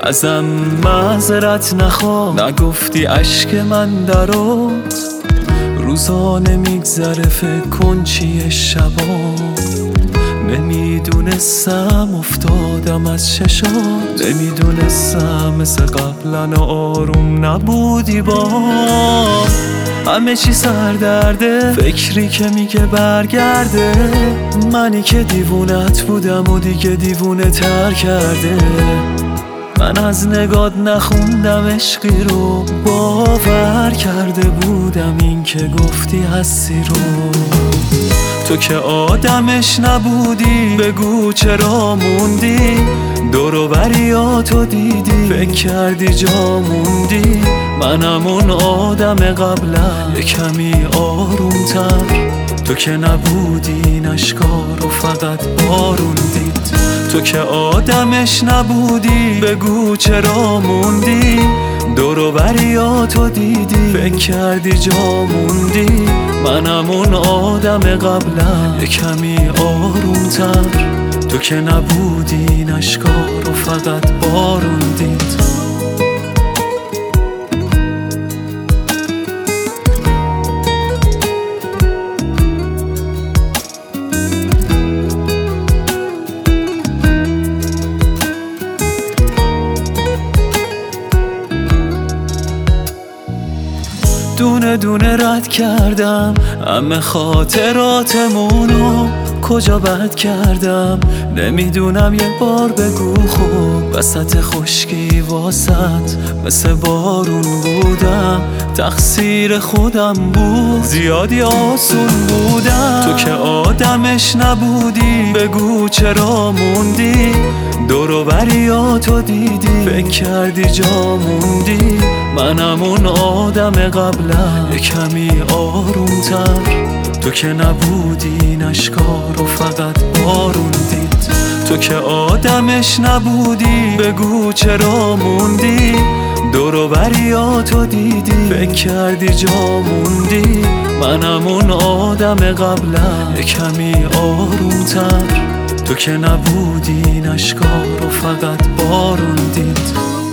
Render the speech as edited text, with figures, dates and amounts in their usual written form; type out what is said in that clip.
ازم معذرت نخواه، نگفتی اشک من درات روزانه میگذره، فکر کن چیه شبا. نمیدونستم افتادم از چشات، نمیدونستم مثل قبلا آروم نبودی با همه چی سردرده، فکری که میگه برگرده، منی که دیوونت بودم و دیگه دیوونه تر کرده. من از نگات نخوندم عشقی رو، باور کرده بودم این که گفتی هستی رو. تو که آدمش نبودی، بگو چرا موندی، دور و بریاتو دیدی، فکر کردی جا موندی. منم اون آدم قبلا کمی آرومتر، تو که نبودی نشکار و فقط بارون دید. تو که آدمش نبودی، بگو چرا موندی، دور و بریاتو دیدی، فکر کردی جا موندی. منم اون آدم قبلا کمی آرومتر، تو که نبودی نشکار و فقط بارون دید. دونه دونه رد کردم همه خاطراتمونو، کجا بد کردم نمیدونم، یه بار بگو خوب. وسط خشکی واسط مثل بارون بودم، تقصیر خودم بود، زیادی آسون بودم. تو که آدمش نبودی، بگو چرا موندی، دور و بریاتو دیدی، فکر کردی جا موندی. منم اون آدم قبلا کمی آرومتر، تو که نبودی نشکار و فقط بارون دید. تو که آدمش نبودی، بگو چرا موندی، دور و بریاتو دیدی، فکر کردی جا موندی. منم اون آدم قبلا کمی آرومتر، تو که نبودی نشکار و فقط بارون دید.